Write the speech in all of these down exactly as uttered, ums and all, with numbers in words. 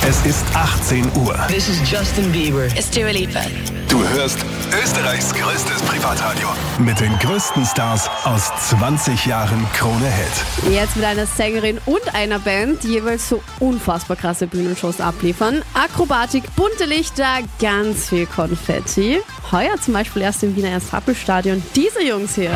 Es ist achtzehn Uhr. This is Justin Bieber. It's Dua Lipa. Du hörst Österreichs größtes Privatradio. Mit den größten Stars aus zwanzig Jahren Krone-Hit. Jetzt mit einer Sängerin und einer Band, die jeweils so unfassbar krasse Bühnenshows abliefern. Akrobatik, bunte Lichter, ganz viel Konfetti. Heuer zum Beispiel erst im Wiener Ernst-Happel-Stadion. Diese Jungs hier.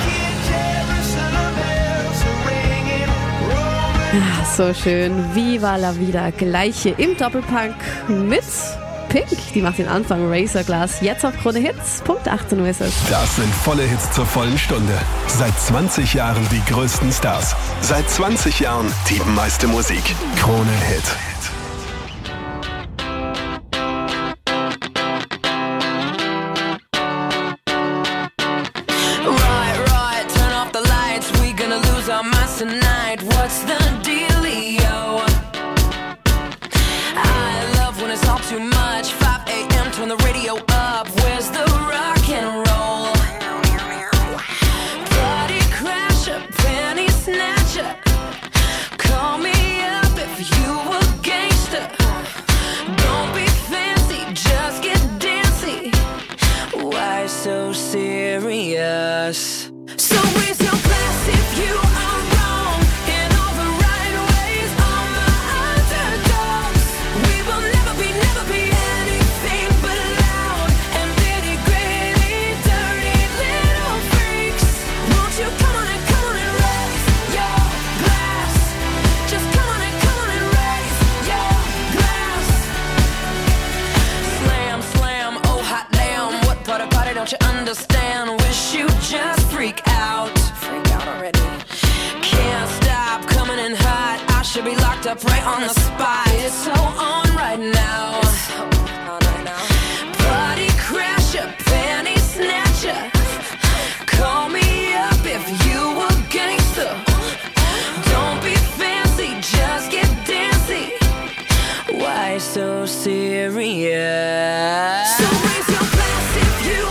Ah, so schön. Viva la vida. Gleich hier im Doppelpunk mit Pink. Die macht den Anfang. Razorglass. Jetzt auf Krone Hits. Punkt achtzehn Uhr ist es. Das sind volle Hits zur vollen Stunde. Seit zwanzig Jahren die größten Stars. Seit zwanzig Jahren die meiste Musik. Krone Hit. Tonight, what's the dealio? I love when it's all too much. five a.m. turn the radio up. Where's the rock and roll? Party crasher, penny snatcher. Call me up if you a gangster. Don't be fancy, just get dancy. Why so serious? So raise your glass if you are don't you understand? Wish you just freak out. Freak out already. Can't stop coming in hot. I should be locked up right on the spot. It's so on right now. It's so on right now. Party crasher, panty snatcher. Call me up if you a gangster. Don't be fancy, just get dancy. Why so serious? So raise your glass if you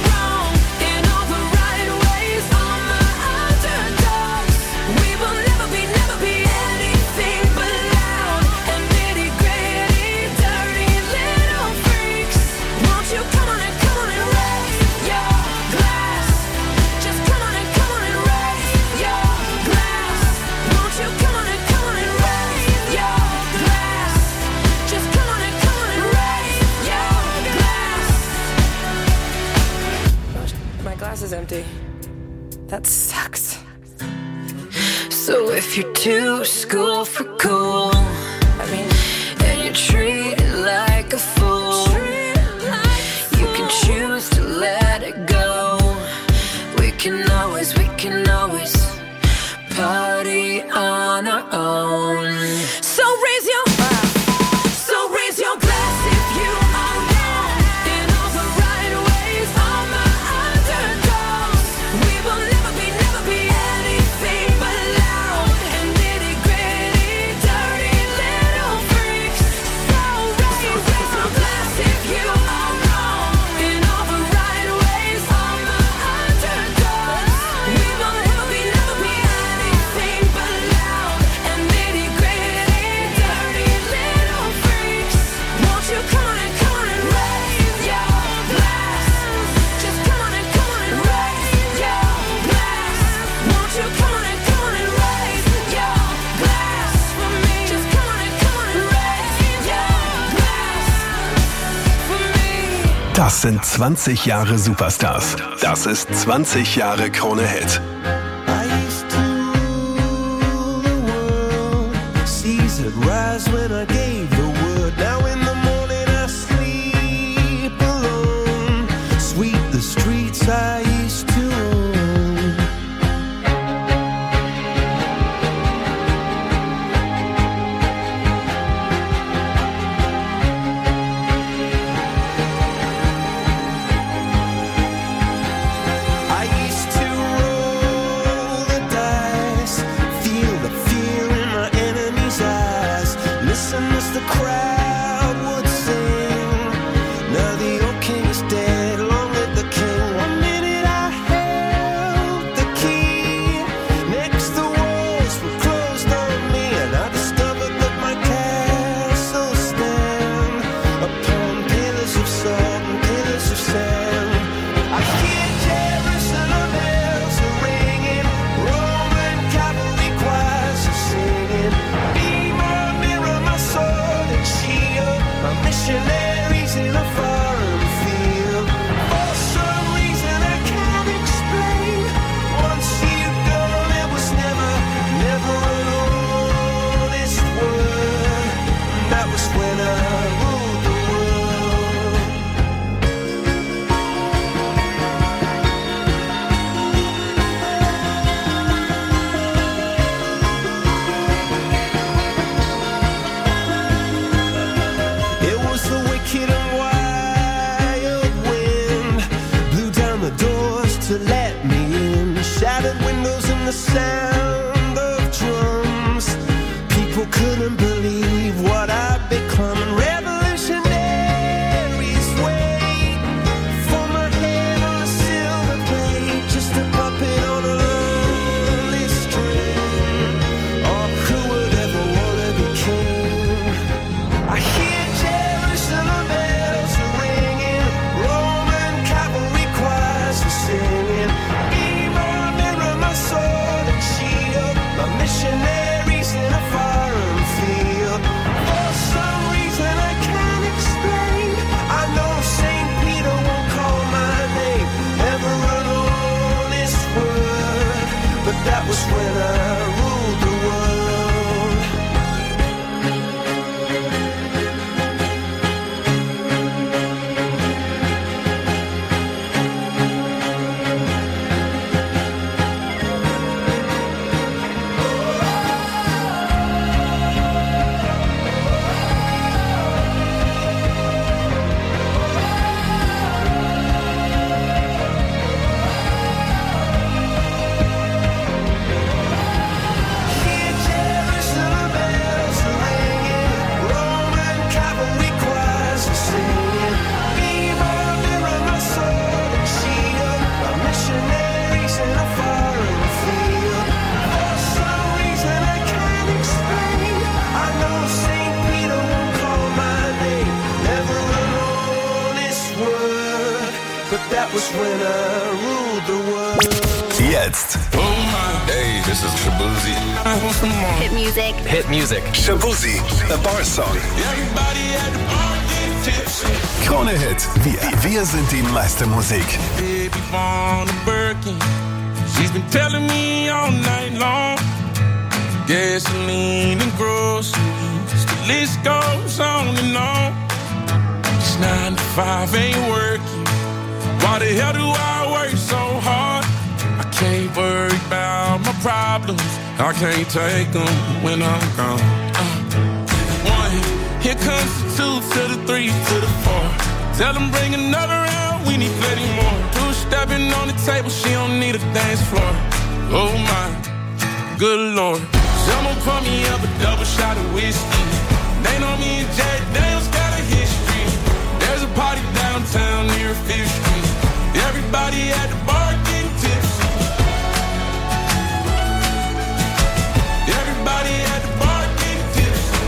is empty. That sucks. So if you're too school for cool, I mean, and you're treated like a fool, you can choose to let it go. We can always, we can always party on our own. So raise your So raise your glass if you are wrong in all the right ways. All my underdogs, we will never be, never be anything but loud and nitty gritty, dirty little freaks. So raise, raise your glass if you are wrong in all the right ways. All my underdogs, we will never be, never be anything but loud and nitty gritty, dirty little freaks. Won't you come on and come on and raise your glass? Just come on and come on and raise your glass. Won't you come on and come on and raise your glass for me? Just come on and come on and raise your glass for me. Das sind zwanzig Jahre Superstars. Das ist zwanzig Jahre Krone Hit. I used to rule the world, seas would rise when I gave the word. Now in the morning I sleep alone, sweep the streets I used to own. I used to roll the dice, feel the fear in my enemy's eyes. Listen as the couldn't believe what I'd become. Revolutionaries wait for my head on a silver plate, just a puppet on a lonely string. Oh, who would ever want to be king? I hear Jerusalem bells ringing, Roman cavalry choirs are singing. Be my mirror, my sword and shield, my missionaries in a foreign field. For some reason I can't explain, I know Saint Peter won't call my name ever an honest word, but that was when I ruled the world. Hear Jerusalem bells ringing, Roman cavalry choirs are singing. Be my mirror, my sword and shield, my missionaries in a foreign field. For some reason I can't explain, I know Saint Peter won't call my name never an honest word, but that was when I ruled the world. Jetzt Oh my, hey, this is Shabuzi. I want some more. Hit music. Hit Music. Shabuzi, the Bar Song. Everybody at the bar getting tipsy. Krone Hit. Wir, wir sind die meiste Musik. Baby on a Birkin. She's been telling me all night long. Gasoline and groceries. The list goes on and on. It's nine to five, ain't working. Why the hell do I work so hard? I can't worry about my problems. I can't take them when I'm gone. Uh, one, here comes the two to the three to the four. Tell them bring another round, we need plenty more. Two stepping on the table, she don't need a dance floor. Oh my, good lord. Someone pour me up a double shot of whiskey. They know me and Jack Daniels got a history. There's a party downtown near Fifth Street. Everybody at the bar getting tipsy. Everybody at the bar getting tipsy.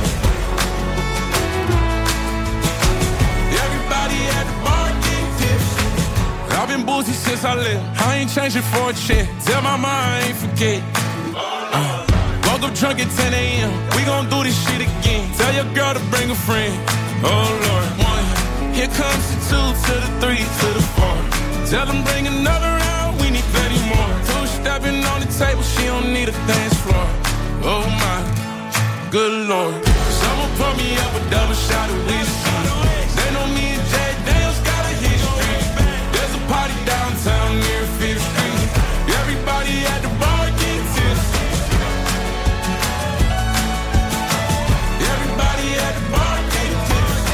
Everybody at the bar getting tipsy. I've been boozy since I left. I ain't changing for a check. Tell my mom I ain't forget. Uh, woke up drunk at ten a.m. We gon' do this shit again. Tell your girl to bring a friend. Oh Lord. One, here comes the two to the three to the four. Tell them bring another round, we need plenty more. Two stepping on the table, she don't need a dance floor. Oh my, good lord. Someone pour me up a double shot of whiskey. They know me and Jack Daniels got a history. There's a party downtown near Fifth Street. Everybody at the bar getting tipsy. Everybody at the bar getting tipsy.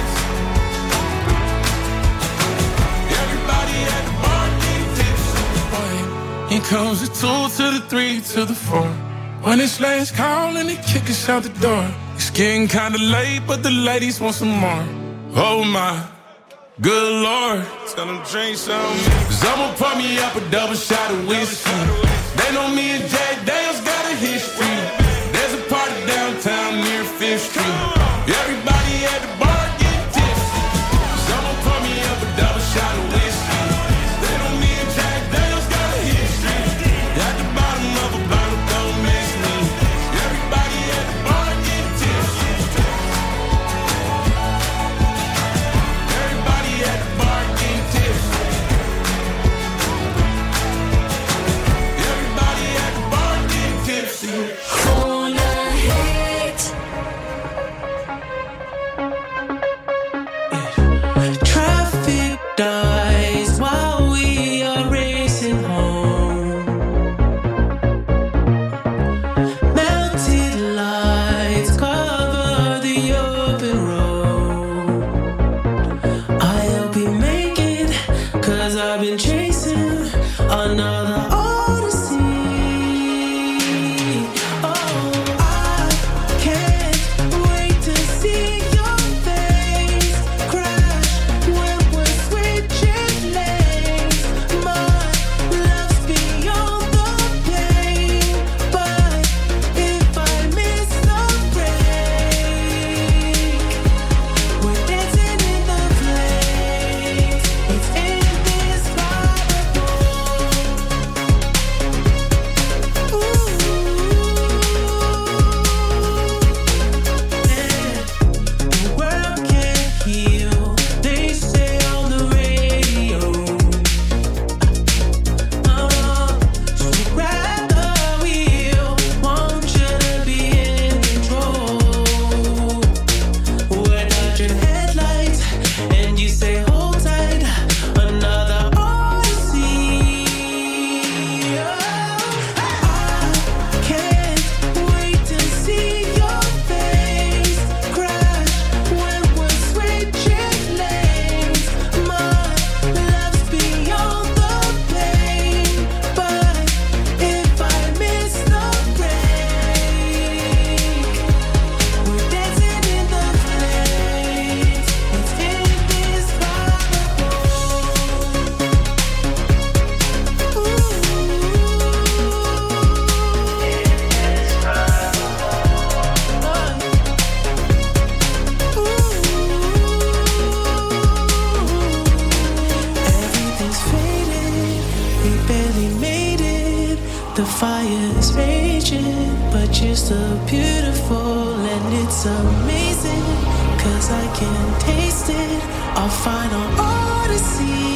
Everybody at the bar getting tipsy. Here comes the two to the three to the four. When it's last call and they kick us out the door. It's getting kinda late, but the ladies want some more. Oh my, good lord. Tell them drink some. Someone pour me up a double shot of whiskey. They know me and Jack Daniels got a history. There's a party downtown near Fifth Street. Everybody at the bar getting tipsy. Someone pour me up a double shot of whiskey. They know me and Jack Daniels got a history. At the bottom of a bottle, don't miss me. Everybody at the bar getting tipsy. Everybody at the bar getting tipsy. Everybody at the bar getting tipsy. so beautiful and it's amazing, 'cause I can taste it, our final odyssey.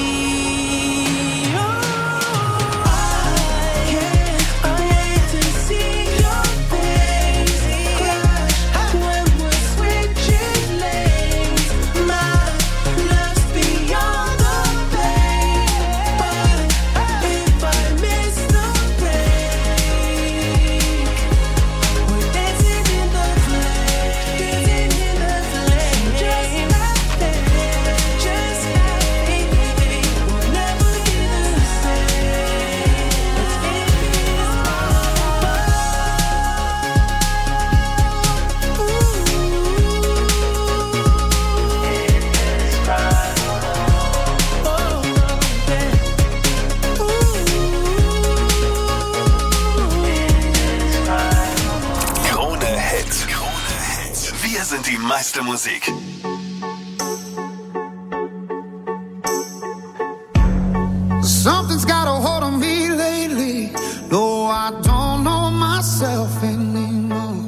Die meiste Musik. Something's got a hold on me lately. No, I don't know myself anymore.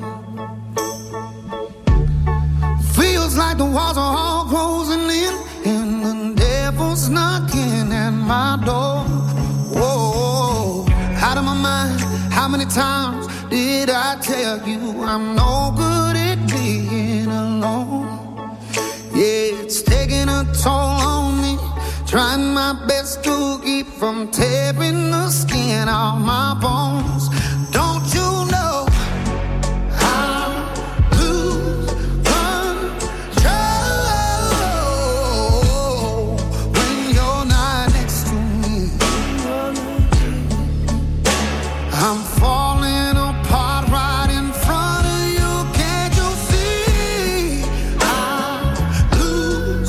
Feels like the walls are all closing in and the devil's knocking at my door. Whoa, out of my mind. How many times did I tell you I'm no good at being alone? Yeah, it's taking a toll on me, trying my best to keep from tearing the skin off my bones. Don't you know I lose control when you're not next to me? I'm falling apart right in front of you. Can't you see? I lose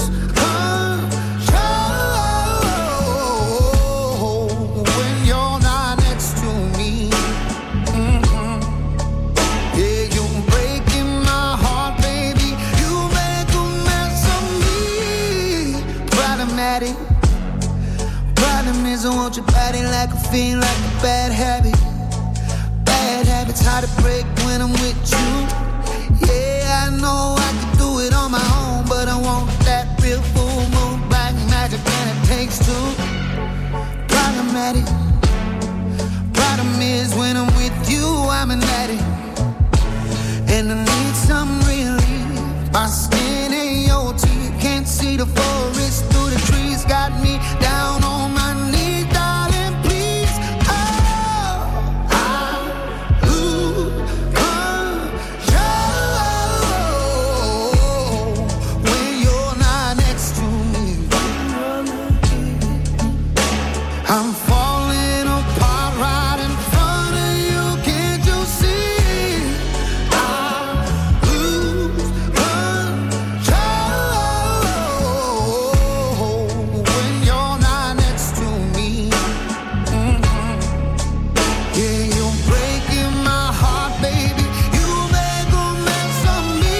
control when you're not next to me. Mm-hmm. Yeah, you're breaking my heart, baby. You make a mess of me. Problematic. Problem is I want your body like a fiend, like a bad habit. Bad habits hard to break when I'm with you. Yeah, I know I can do it on my own, but I want that real full moon black magic, and it takes two. Problematic. Problem is when I'm with you, I'm an addict, and I need some relief. My skin ain't your teeth, can't see the forest through the trees. Got me down on my knees, darling, please. Oh, I lose control when you're not next to me. I'm falling apart right in front of you. Can't you see? I lose control when you're not next to me. Mhm. Yeah, you're breaking my heart, baby. You make a mess of me.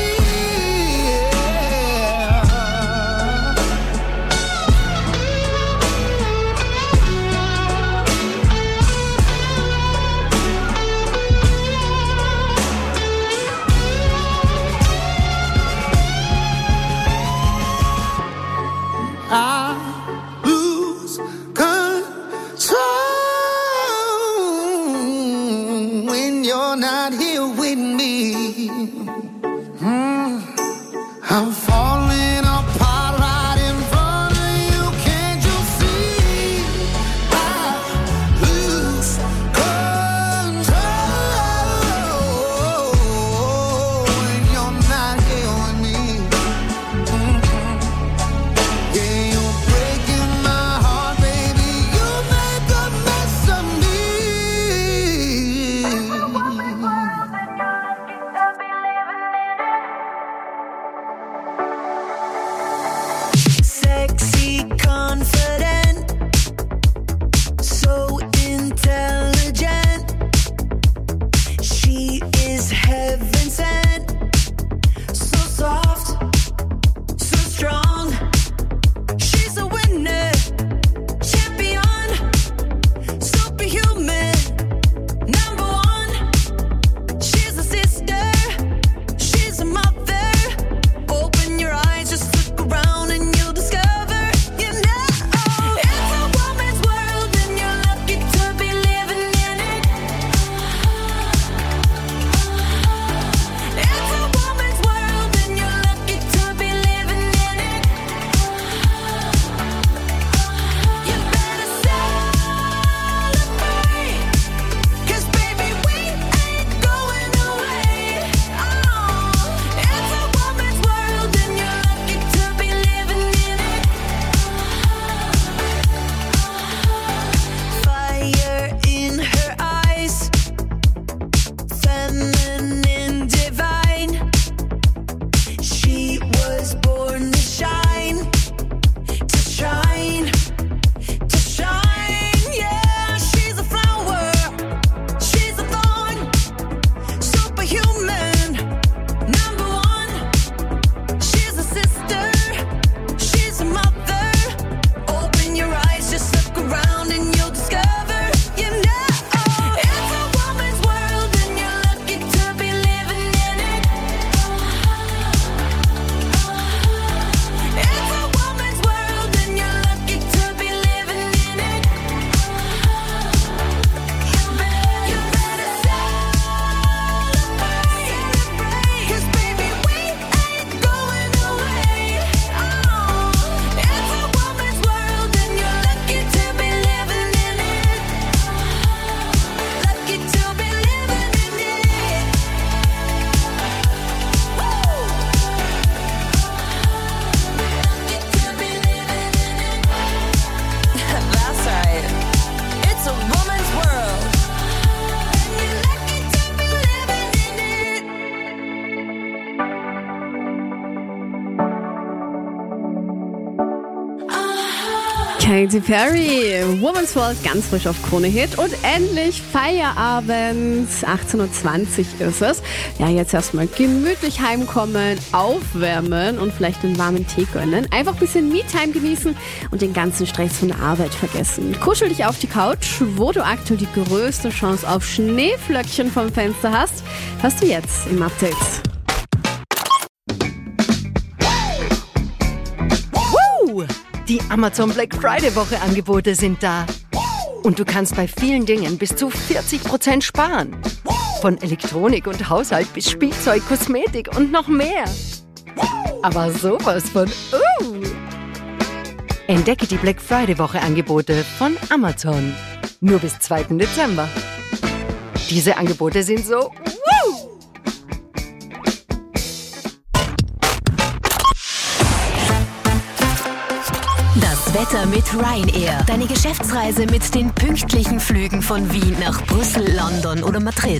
I lose control when you're not here with me. Mm. I'm falling apart right in front of you. Can't you see? I lose control when you're not here with me. Mhm. Yeah, you're breaking my heart, baby. You make a mess of me. Sexy, confident, so intelligent. She is heaven sent, so soft, so strong. She's a winner, champion, superhuman, number one. She's a Katy Perry, Woman's World, ganz frisch auf Krone Hit und endlich Feierabend, achtzehn Uhr zwanzig ist es. Ja, jetzt erstmal gemütlich heimkommen, aufwärmen und vielleicht einen warmen Tee gönnen. Einfach ein bisschen Me-Time genießen und den ganzen Stress von der Arbeit vergessen. Kuschel dich auf die Couch, wo du aktuell die größte Chance auf Schneeflöckchen vom Fenster hast, hast du jetzt im Update. Die Amazon Black Friday Woche Angebote sind da. Und du kannst bei vielen Dingen bis zu vierzig Prozent sparen. Von Elektronik und Haushalt bis Spielzeug, Kosmetik und noch mehr. Aber sowas von uh! Entdecke die Black Friday Woche Angebote von Amazon. Nur bis zweiten Dezember. Diese Angebote sind so uh! Das Wetter mit Ryanair. Deine Geschäftsreise mit den pünktlichen Flügen von Wien nach Brüssel, London oder Madrid.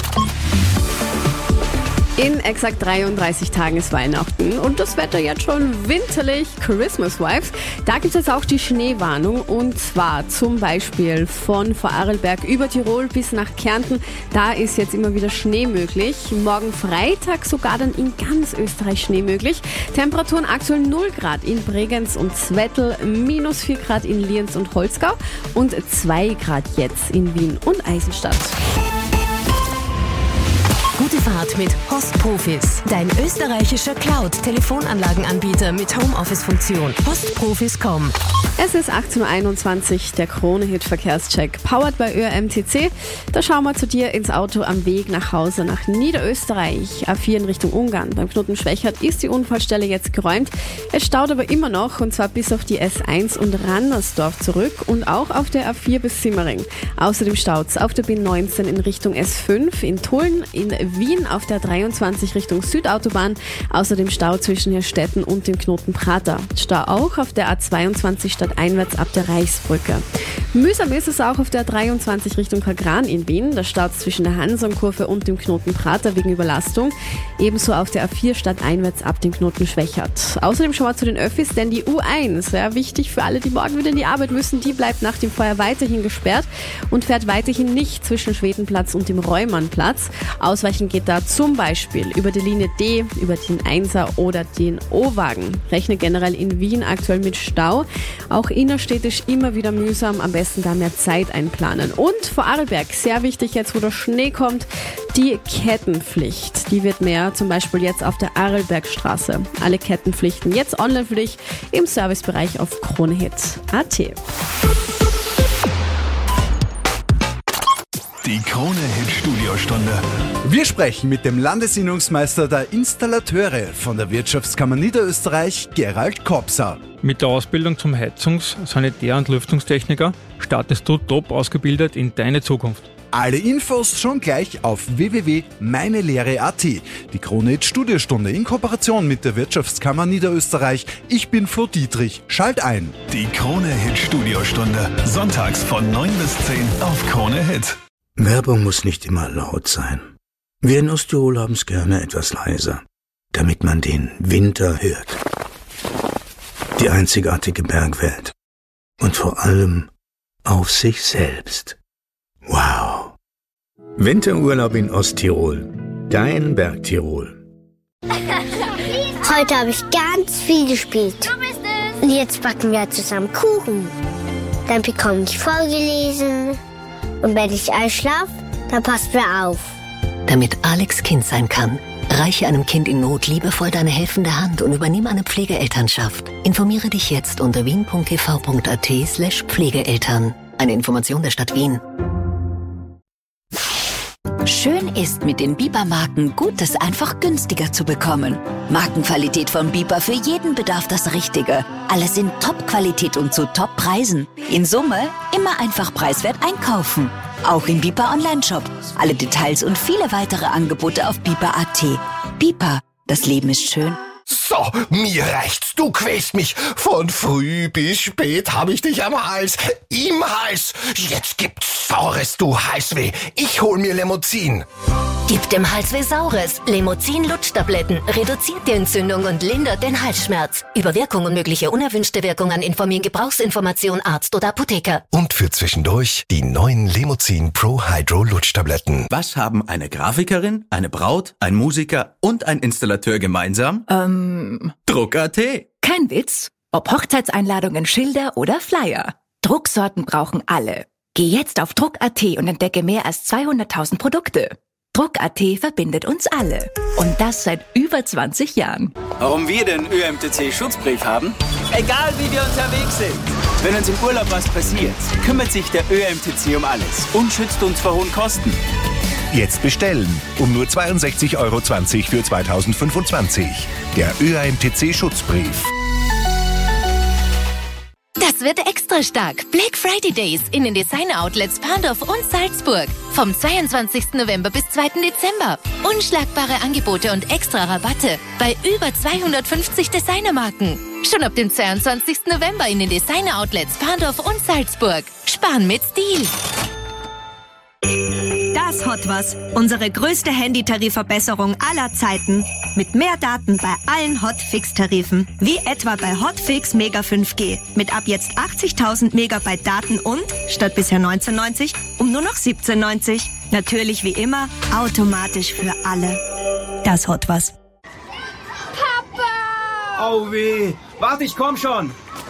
In exakt dreiunddreißig Tagen ist Weihnachten und das Wetter jetzt schon winterlich, Christmas Vibes. Da gibt es jetzt auch die Schneewarnung und zwar zum Beispiel von Vorarlberg über Tirol bis nach Kärnten. Da ist jetzt immer wieder Schnee möglich. Morgen Freitag sogar dann in ganz Österreich Schnee möglich. Temperaturen aktuell null Grad in Bregenz und Zwettl, minus vier Grad in Lienz und Holzgau und zwei Grad jetzt in Wien und Eisenstadt. Gute Fahrt mit Postprofis. Dein österreichischer Cloud-Telefonanlagenanbieter mit Homeoffice-Funktion. Postprofis Punkt com. Es ist achtzehn Uhr einundzwanzig, der Krone-Hit-Verkehrscheck, powered by Ö R M T C. Da schauen wir zu dir ins Auto am Weg nach Hause nach Niederösterreich. A vier in Richtung Ungarn. Beim Knoten Schwächert ist die Unfallstelle jetzt geräumt. Es staut aber immer noch und zwar bis auf die S eins und Randersdorf zurück und auch auf der A vier bis Simmering. Außerdem staut's auf der B neunzehn in Richtung S fünf, in Tulln, in Wien auf der dreiundzwanzig Richtung Südautobahn. Außerdem Stau zwischen Herstetten und dem Knoten Prater. Stau auch auf der A zweiundzwanzig stadteinwärts ab der Reichsbrücke. Mühsam ist es auch auf der dreiundzwanzig Richtung Kagran in Wien. Da staut zwischen der Hansonkurve und dem Knoten Prater wegen Überlastung. Ebenso auf der A vier stadteinwärts ab dem Knoten Schwächert. Außerdem schauen wir zu den Öffis, denn die U eins, ja, wichtig für alle, die morgen wieder in die Arbeit müssen, die bleibt nach dem Feuer weiterhin gesperrt und fährt weiterhin nicht zwischen Schwedenplatz und dem Reumannplatz. Ausweichen geht da zum Beispiel über die Linie D, über den Einser oder den O-Wagen. Rechne generell in Wien aktuell mit Stau. Auch innerstädtisch immer wieder mühsam, am besten da mehr Zeit einplanen. Und Vorarlberg, sehr wichtig jetzt, wo der Schnee kommt, die Kettenpflicht. Die wird mehr, zum Beispiel jetzt auf der Arlbergstraße. Alle Kettenpflichten jetzt online für dich im Servicebereich auf Kronehit Punkt A T. Die Krone-Hit-Studiostunde. Wir sprechen mit dem Landesinnungsmeister der Installateure von der Wirtschaftskammer Niederösterreich, Gerald Kopser. Mit der Ausbildung zum Heizungs-, Sanitär- und Lüftungstechniker startest du top ausgebildet in deine Zukunft. Alle Infos schon gleich auf w w w punkt meine lehre punkt a t. Die Krone-Hit-Studiostunde in Kooperation mit der Wirtschaftskammer Niederösterreich. Ich bin Flo Dietrich. Schalt ein. Die Krone-Hit-Studiostunde. Sonntags von neun bis zehn auf Krone-Hit. Werbung muss nicht immer laut sein. Wir in Osttirol haben es gerne etwas leiser, damit man den Winter hört. Die einzigartige Bergwelt. Und vor allem auf sich selbst. Wow. Winterurlaub in Osttirol. Dein Bergtirol. Heute habe ich ganz viel gespielt. Du bist es. Und jetzt backen wir zusammen Kuchen. Dann bekomme ich vorgelesen. Und wenn ich einschlafe, dann passt wer auf. Damit Alex Kind sein kann, reiche einem Kind in Not liebevoll deine helfende Hand und übernimm eine Pflegeelternschaft. Informiere dich jetzt unter wien punkt g v punkt a t slash Pflegeeltern. Eine Information der Stadt Wien. Schön ist, mit den Biber-Marken Gutes einfach günstiger zu bekommen. Markenqualität von Biber, für jeden Bedarf das Richtige. Alles in Top-Qualität und zu Top-Preisen. In Summe immer einfach preiswert einkaufen. Auch im Biber Online-Shop. Alle Details und viele weitere Angebote auf biber punkt a t. Biber, das Leben ist schön. So, mir reicht's. Du quälst mich. Von früh bis spät habe ich dich am Hals. Im Hals. Jetzt gibt's Saures, du Heißweh. Ich hol mir Lemozin. Gibt dem Halsweh Saures. Lemozin-Lutschtabletten reduziert die Entzündung und lindert den Halsschmerz. Über Wirkung und mögliche unerwünschte Wirkungen informieren Gebrauchsinformation Arzt oder Apotheker. Und für zwischendurch die neuen Lemozin Pro Hydro Lutschtabletten. Was haben eine Grafikerin, eine Braut, ein Musiker und ein Installateur gemeinsam? Ähm... Druck Punkt A T. Kein Witz. Ob Hochzeitseinladungen, Schilder oder Flyer. Drucksorten brauchen alle. Geh jetzt auf Druck Punkt A T und entdecke mehr als zweihunderttausend Produkte. Druck Punkt A T verbindet uns alle. Und das seit über zwanzig Jahren. Warum wir den Ö M T C-Schutzbrief haben? Egal wie wir unterwegs sind. Wenn uns im Urlaub was passiert, kümmert sich der Ö M T C um alles und schützt uns vor hohen Kosten. Jetzt bestellen. Um nur zweiundsechzig Euro zwanzig für zweitausendfünfundzwanzig. Der Ö M T C-Schutzbrief. Das wird extra stark. Black Friday Days in den Designer-Outlets Parndorf und Salzburg. Vom zweiundzwanzigsten November bis zweiten Dezember. Unschlagbare Angebote und extra Rabatte bei über zweihundertfünfzig Designermarken. Schon ab dem zweiundzwanzigsten November in den Designer-Outlets Parndorf und Salzburg. Sparen mit Stil. Das Hot Was, unsere größte Handytarifverbesserung aller Zeiten. Mit mehr Daten bei allen Hotfix-Tarifen, wie etwa bei Hotfix Mega fünf G. Mit ab jetzt achtzigtausend Megabyte Daten und, statt bisher neunzehn neunzig, um nur noch siebzehn neunzig. Natürlich wie immer, automatisch für alle. Das Hot Was. Papa! Oh weh! Warte, ich komm schon!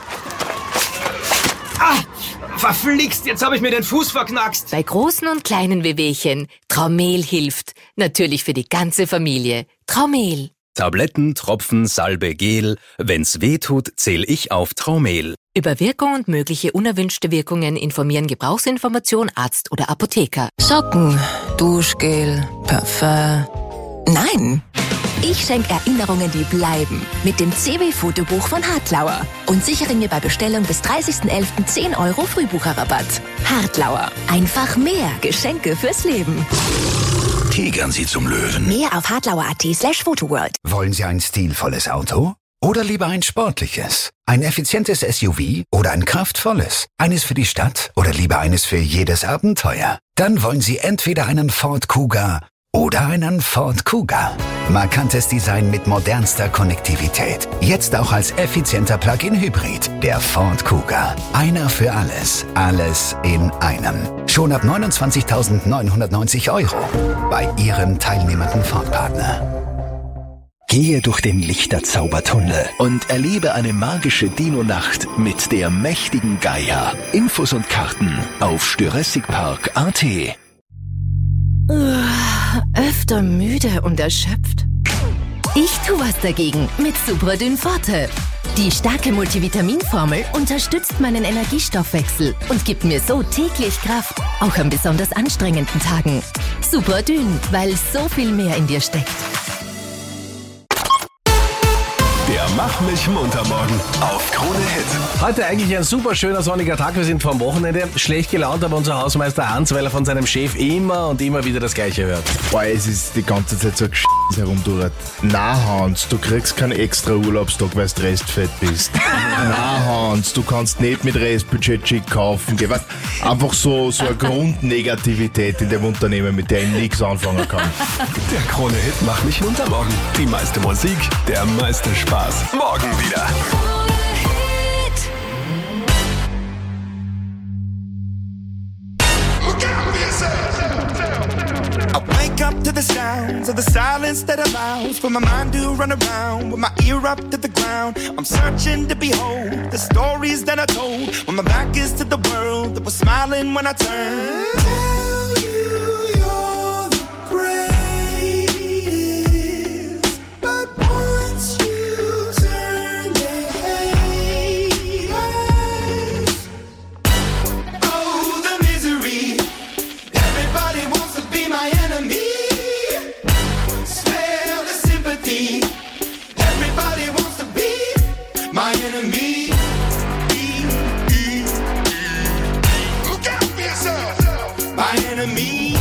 Ah! Verflixt, jetzt habe ich mir den Fuß verknackst. Bei großen und kleinen Wehwehchen, Traumel hilft. Natürlich für die ganze Familie. Traumel. Tabletten, Tropfen, Salbe, Gel. Wenn's weh tut, zähl ich auf Traumel. Über Wirkung und mögliche unerwünschte Wirkungen informieren Gebrauchsinformation Arzt oder Apotheker. Socken, Duschgel, Parfum. Nein! Ich schenke Erinnerungen, die bleiben. Mit dem C W-Fotobuch von Hartlauer. Und sichere mir bei Bestellung bis dreißigsten elften zehn Euro Frühbucherrabatt. Hartlauer. Einfach mehr Geschenke fürs Leben. Tigern Sie zum Löwen. Mehr auf hartlauer.at slash Photoworld. Wollen Sie ein stilvolles Auto? Oder lieber ein sportliches? Ein effizientes S U V oder ein kraftvolles? Eines für die Stadt oder lieber eines für jedes Abenteuer? Dann wollen Sie entweder einen Ford Kuga oder einen Ford Kuga. Markantes Design mit modernster Konnektivität. Jetzt auch als effizienter Plug-in-Hybrid. Der Ford Kuga. Einer für alles. Alles in einem. Schon ab neunundzwanzigtausendneunhundertneunzig Euro. Bei Ihrem teilnehmenden Ford-Partner. Gehe durch den Lichterzaubertunnel und erlebe eine magische Dino-Nacht mit der mächtigen Gaia. Infos und Karten auf Jurassic Park Punkt A T. Öfter müde und erschöpft? Ich tu was dagegen mit Supradyn Forte. Die starke Multivitaminformel unterstützt meinen Energiestoffwechsel und gibt mir so täglich Kraft, auch an besonders anstrengenden Tagen. Supradyn, weil so viel mehr in dir steckt. Der Mach mich munter morgen auf Krone Hit. Heute eigentlich ein super schöner sonniger Tag. Wir sind vom Wochenende. Schlecht gelaunt, aber unser Hausmeister Hans, weil er von seinem Chef immer und immer wieder das Gleiche hört. Boah, es ist die ganze Zeit so ein herumdurrt. Na Hans, du kriegst keinen extra Urlaubstag, weil du restfett bist. Na Hans, du kannst nicht mit Restbudget schick kaufen. Gell? Einfach so, so eine Grundnegativität in dem Unternehmen, mit der ich nichts anfangen kann. Der Krone Hit Mach mich munter morgen. Die meiste Musik, der meiste Spaß. Morgen wieder. I wake up to the sounds of the silence that allows for my mind to run around with my ear up to the ground. I'm searching to behold the stories that I told when my back is to the world that was smiling when I turned. Tell you you're the greatest, but once you turn they hate us. Oh, the misery. Everybody wants to be my enemy. Smell the sympathy. Everybody wants to be my enemy. Look out for yourself. My enemy.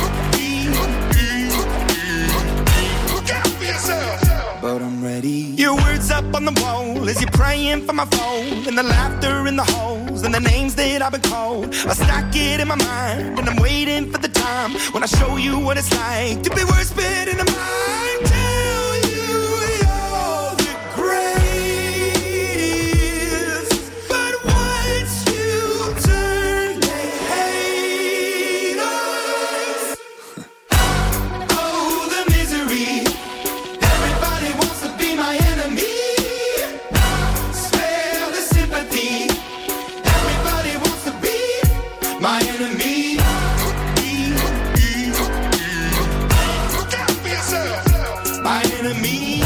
Look out for yourself. But I'm ready. Your words up on the wall as you're praying for my phone, and the laughter in the halls and the names that I've been called. I stack it in my mind, and I'm waiting for the time when I show you what it's like to be worse fit in the mind. Tell you you're the greatest, but once you turn, they hate us. Oh, the misery. Everybody wants to be my enemy. Spare the sympathy. Everybody wants to be my enemy. Look out for yourself. My enemy.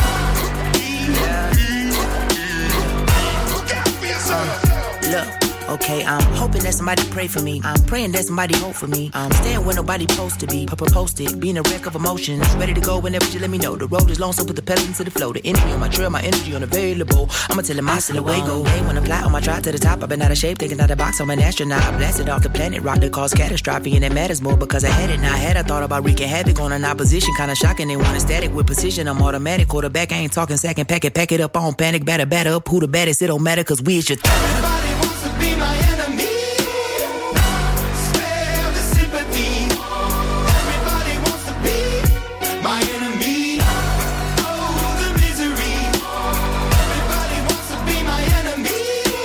Look out for yourself. Look, okay, I'm hoping that somebody pray for me. I'm praying that somebody hope for me. I'm staying where nobody supposed to be. Posted, being a wreck of emotions. Ready to go whenever you let me know. The road is long, so put the pedal into the flow. The energy on my trail, my energy unavailable. I'ma tell him I still away go. Hey, when I fly on my drive to the top, I've been out of shape, taking out the box. I'm an astronaut. I blasted off the planet, rock that caused catastrophe, and it matters more because I had it. Now I had I thought about wreaking havoc on an opposition, kinda shocking. They want a static with precision. I'm automatic, quarterback. I ain't talking second. Pack it, pack it up on panic, batter, batter up. Who the baddest? It don't matter, cause we is your th- Everybody wants to be my enemy. Spare the sympathy. Everybody wants to be my enemy. Oh, the misery. Everybody wants to be my enemy.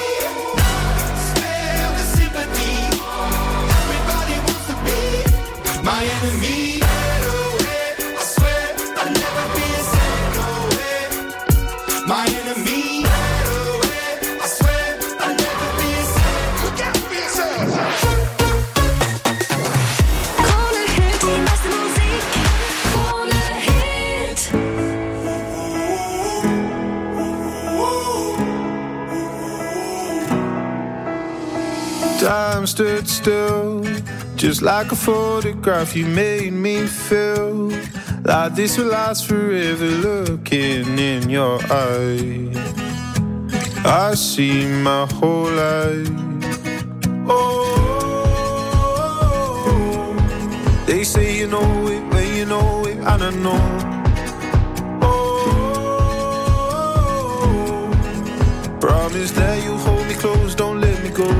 Spare the sympathy. Everybody wants to be my enemy. I swear I'll never be a sad no way. My enemy. I swear I'll never be a sad. Look out for yourself. Krone Hit, die beste Musik. Krone Hit. Time stood still, just like a photograph. You made me feel like this will last forever. Looking in your eyes, I see my whole life. Oh, they say you know it when you know it, I don't know. Oh, promise that you hold me close, don't let me go.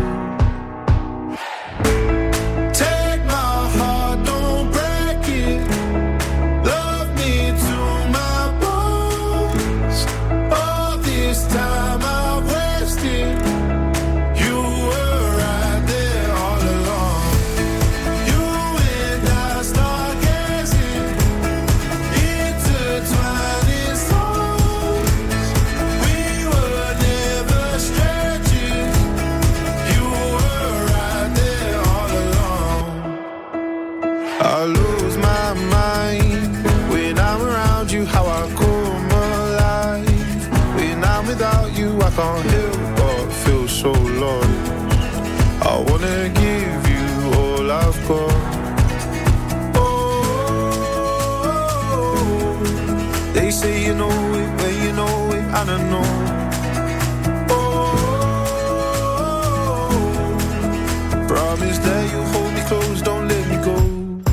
Take my heart, don't break it. Love me to my bones. All this time I've wasted. You were right there all along. You and I stargazing, intertwining souls. We were never strangers. You were right there all along. I lose my mind when I'm around you, how I come alive. When I'm without you, I can't help but feel so lost. I wanna give you all I've got. Oh, they say you know it when you know it, I don't know. Oh, promise that you hold me close, don't let me go.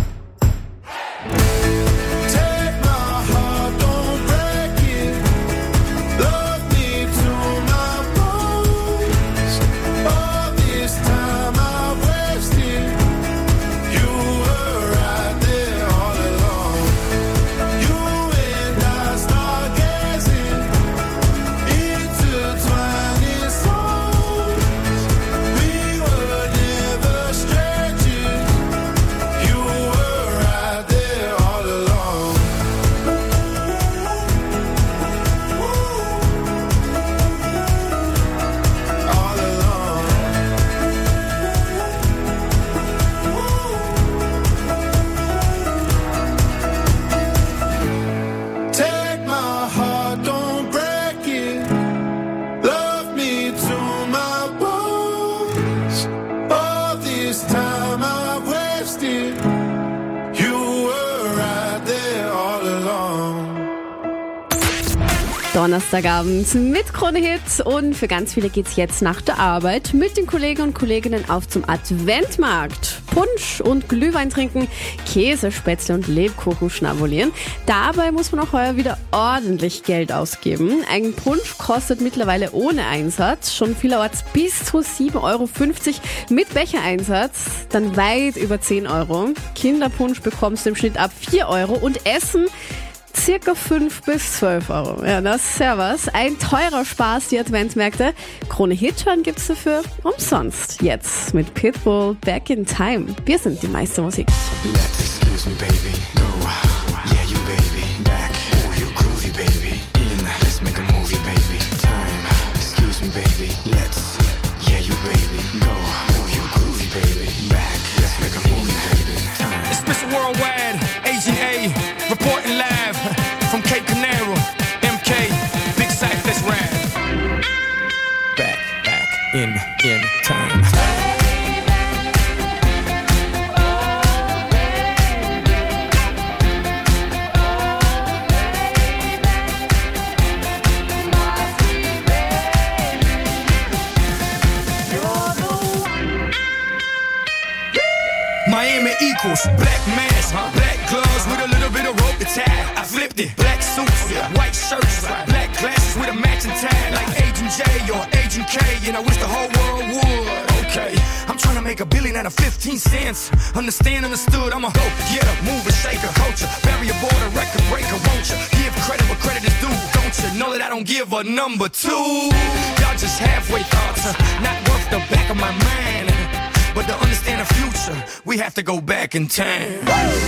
Take my heart, don't break it. Love me to my bones. All this time I've wasted. You were right there all along. You and I stargazing, intertwining souls. We were never strangers. You were right there all along. All along. Take my heart, don't break it. Love me to my bones. All this time I've wasted. You were right there all along. Donnerstagabend mit Krone Hit und für ganz viele geht's jetzt nach der Arbeit mit den Kollegen und Kolleginnen auf zum Adventmarkt. Punsch und Glühwein trinken, Käse, Spätzle und Lebkuchen schnabulieren. Dabei muss man auch heuer wieder ordentlich Geld ausgeben. Ein Punsch kostet mittlerweile ohne Einsatz schon vielerorts bis zu sieben Euro fünfzig, mit Bechereinsatz dann weit über zehn Euro. Kinderpunsch bekommst du im Schnitt ab vier Euro und Essen circa fünf bis zwölf Euro. Ja, das ist ja was. Ein teurer Spaß, die Adventmärkte. Krone Hit hören gibt's dafür umsonst. Jetzt mit Pitbull Back in Time. Wir sind die meiste Musik. Let's excuse me, baby. Go. Yeah, you baby. Back. Oh, you groovy, baby. In. Let's make a movie, baby. Time. Excuse me, baby. Let's. Yeah, you baby. Go. Oh, you groovy, baby. Back. Let's make a movie, baby. Time. It's Mister Worldwide, Agent A, reporting live from Cape Canaveral, M K, Big Sight, let's ride. Back, back, in, in time. Miami equals black mask, black gloves with a little bit of rope to tie. I flipped it, black suits, white shirts, black glasses with a matching tie, like Agent J or Agent K, and I wish the whole world would. Okay, I'm trying to make a billion out of fifteen cents. Understand, understood, I'm a go getter, mover, shaker, culture, barrier border, record breaker, won't you? Give credit where credit is due, don't you? Know that I don't give a number two. Y'all just halfway thoughts, not worth the back of my mind. But to understand the future, we have to go back in time.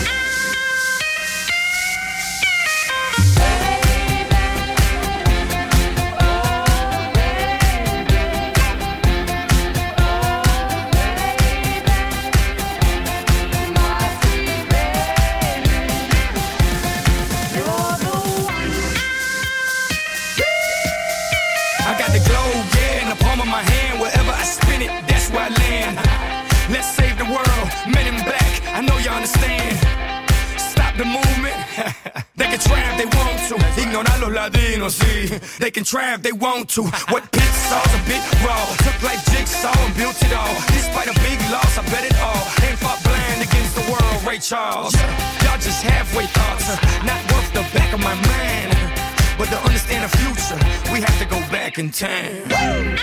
I got the globe, yeah, in the palm of my hand. Wherever I spin it, that's where I land. Let's save the world, men in black, I know you understand. Stop the movement. They can try if they want to. Ignorar los latinos, sí. They can try if they want to. What pits saw's a bit raw. Took like jigsaw and built it all. Despite a big loss, I bet it all. Ain't fought blind against the world, Ray Charles. Y'all just halfway thoughts, not worth the back of my mind. But to understand the future, we have to go back in time.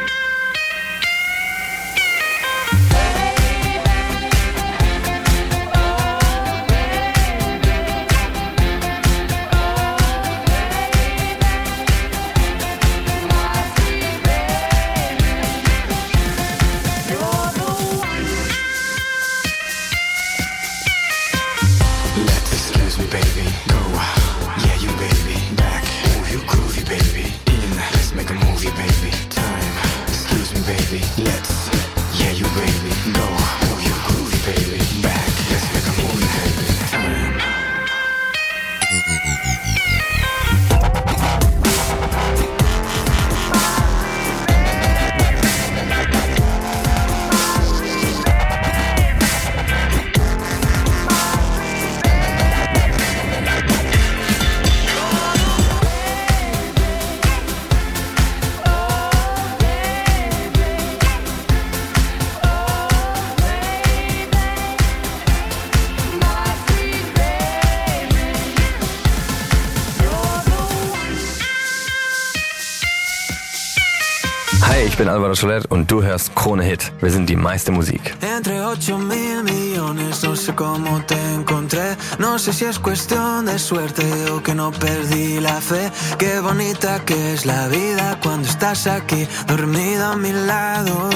Ich bin Alvaro Soler und du hörst Krone Hit. Wir sind die meiste Musik. Entre ocho mil millones, no sé cómo te encontré. No sé si es cuestión de suerte o que no perdí la fe. Qué bonita que es la vida cuando estás aquí, dormida a mi lado.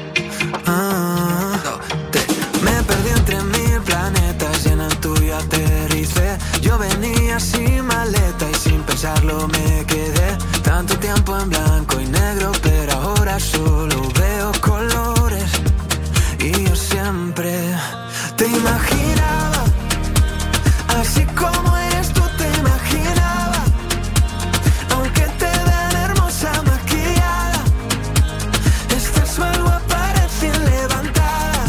Ah, te, me perdí entre mil planetas y en el tuyo aterricé. Yo venía sin maleta y sin pensarlo me quedé. Tanto tiempo en blanco y negro, pero ahora solo veo colores. Y yo siempre te imaginaba, así como eres tú te imaginaba. Aunque te vean hermosa maquillada, estás mal guapa recién levantada.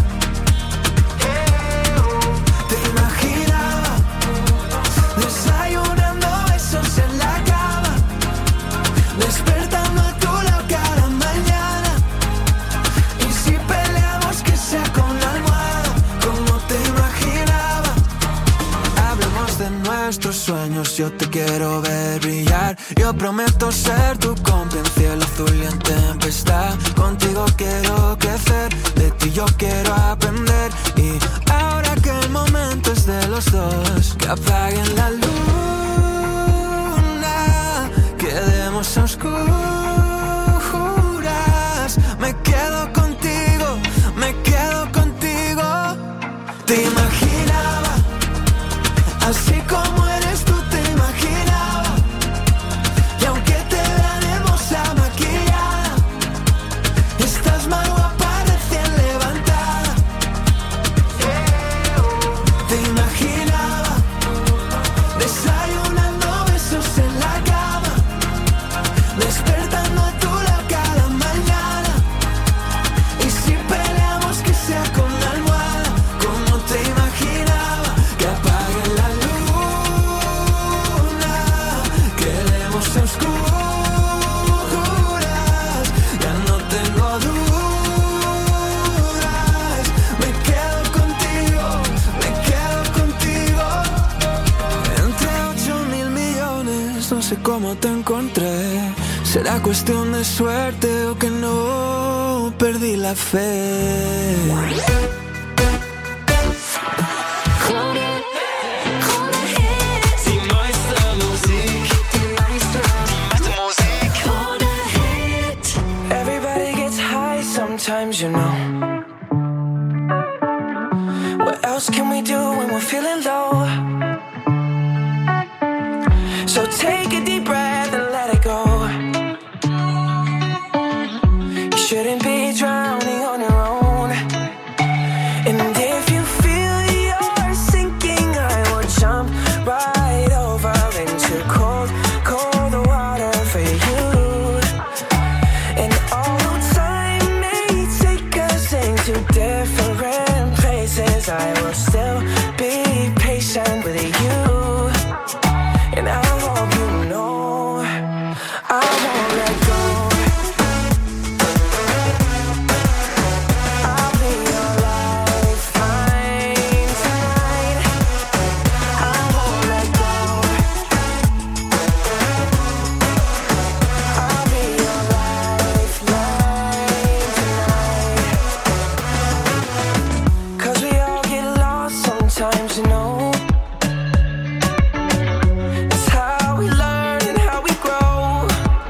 Te imaginaba desayunando años yo te quiero ver brillar. Yo prometo ser tu compa en cielo azul y en tempestad. Contigo quiero crecer, de ti yo quiero aprender. Y ahora que el momento es de los dos, que apaguen la luna, quedemos a oscuras. Me quedo contigo, me quedo contigo. Te imaginaba, así como eres tú te imaginaba. Y aunque te vean hermosa maquillada, estás más guapa recién levantada. Te imaginaba, desayunando besos en la cama, despertando a tu lado cada mañana. Y si peleamos que sea con la almohada, como te imaginaba. Que apague la luna, quedemos a oscuras. Ya no tengo dudas, me quedo contigo, me quedo contigo. Entre ocho mil millones, no sé cómo te encontré. Será cuestión de suerte o que no perdí la fe. Die meiste Musik, die meiste, die meiste Musik. Everybody gets high sometimes, you know. What else can we do when we're feeling low? So take a deep breath and let it go. You shouldn't be drowning on your own. And if you feel you're sinking, I will jump right over into cold, cold water for you. And although time may take us into different places, I will still be patient with you. And I hope you know I won't let go. I'll be your lifeline tonight. I won't let go. I'll be your lifeline tonight. 'Cause we all get lost sometimes, you know. It's how we learn and how we grow.